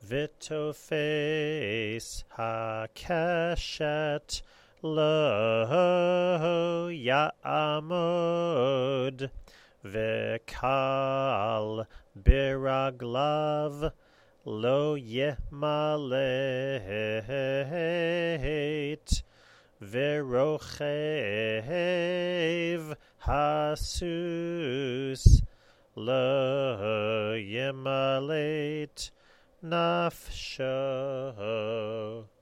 Vitofes hakeshet lo ya'amod v'kal biraglav lo yemaleit v'rochev hasus lo yemaleit nafsho.